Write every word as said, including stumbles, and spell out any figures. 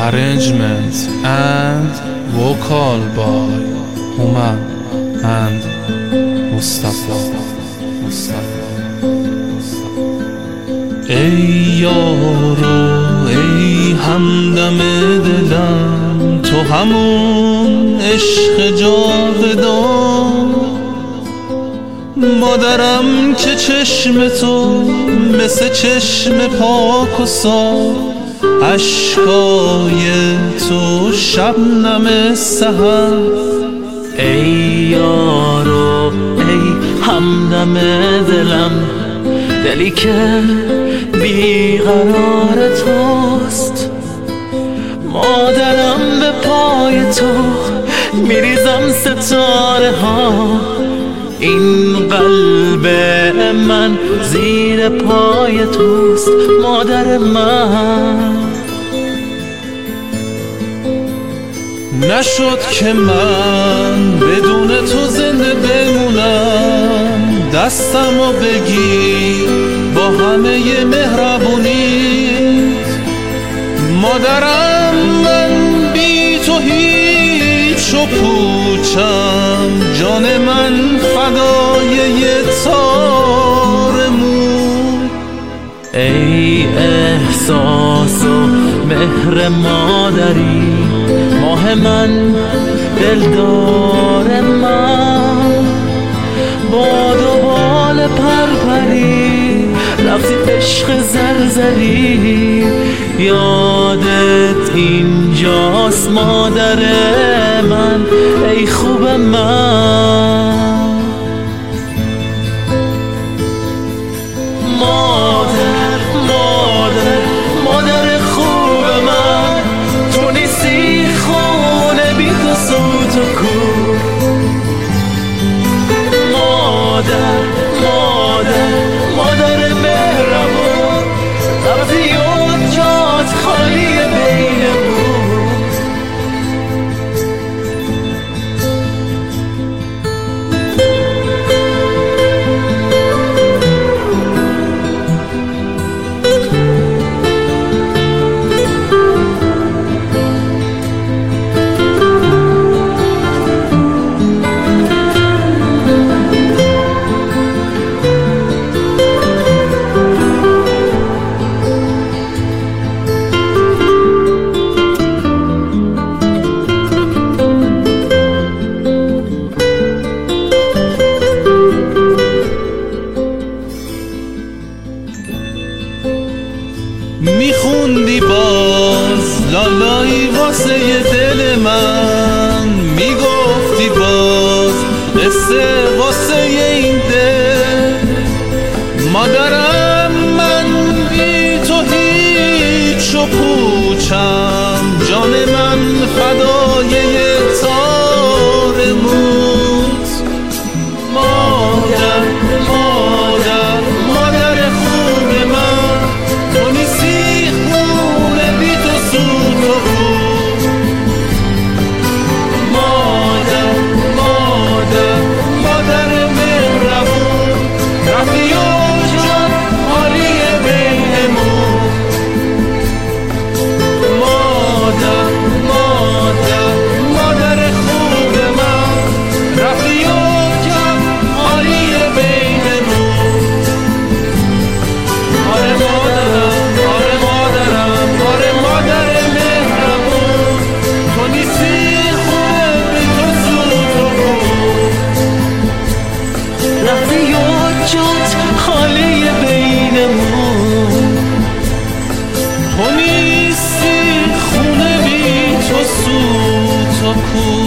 arrangement and vocal by Human and Mustafa. ای یارو ای همدم دلم، تو همون عشق جاودان، مادرم که چشم تو مثل چشم پاک و صاف، اشکای تو شبنم سحر. ای یارو ای همدم دلم، دلی که بیقرار توست، مادرم به پای تو میریزم ستاره ها، این قلب من زیر پای توست مادر من. نشد که من بدون تو زنده بمونم، دستمو بگیر با همه مهربونیت، مادرم من بی تو هیچ و پوچم، جان من فدای یه تار مو. ای احساس و مهر مادری، ماه من دلدار من، با دوبال پرپری رفتی عشق زرزری، یادت اینجاست مادر من ای خوب من. مادر مادر مادر خوب من، تو نیستی خونه بی تو سوت و کور. مادر مادر مادر مهربون، رفتی و جات خالی بینمون. میخوندی باز لالایی واسه دل من، میگفتی باز قصه واسه این دل، مادرم من بی تو هیچ و پوچم، جان من فدای یه تار موت. مادر مادر مادر خوب من، تو نیستی خونه بی تو سود و بود. مادر مادر مادر مهربون، رفتی و جان حالی بینمون. مادر مادر مادر خوب من، رفتی و جان حالی بینمون. آره مادرم آره مادرم آره مادر مهربون، تو نیستی خونه بی تو سود و بود. رفتی و جات خالی بینمون. تو نیستی خونه بی تو سود و بود.